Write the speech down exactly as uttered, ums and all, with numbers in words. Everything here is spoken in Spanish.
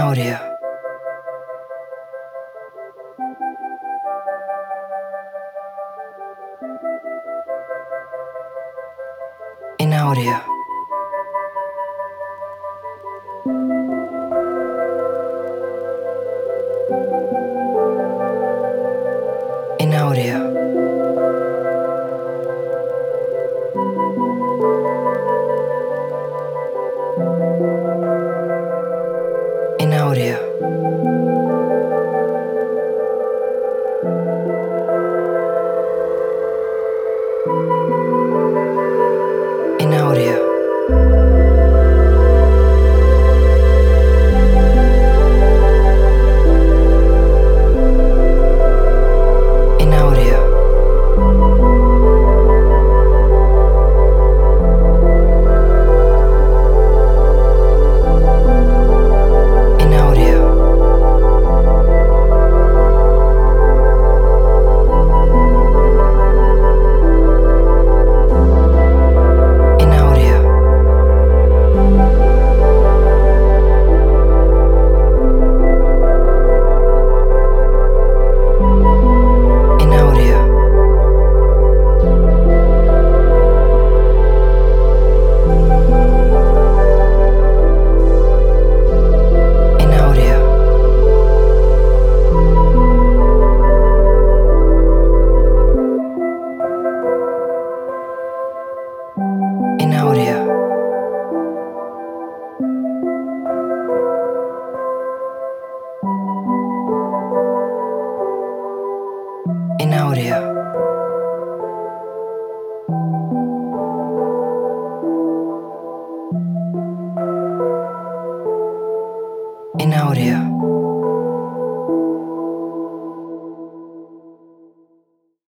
audio. In audio. In audio. In audio. In audio. In audio. In audio. In audio. In audio. In audio. In audio. In audio. In audio.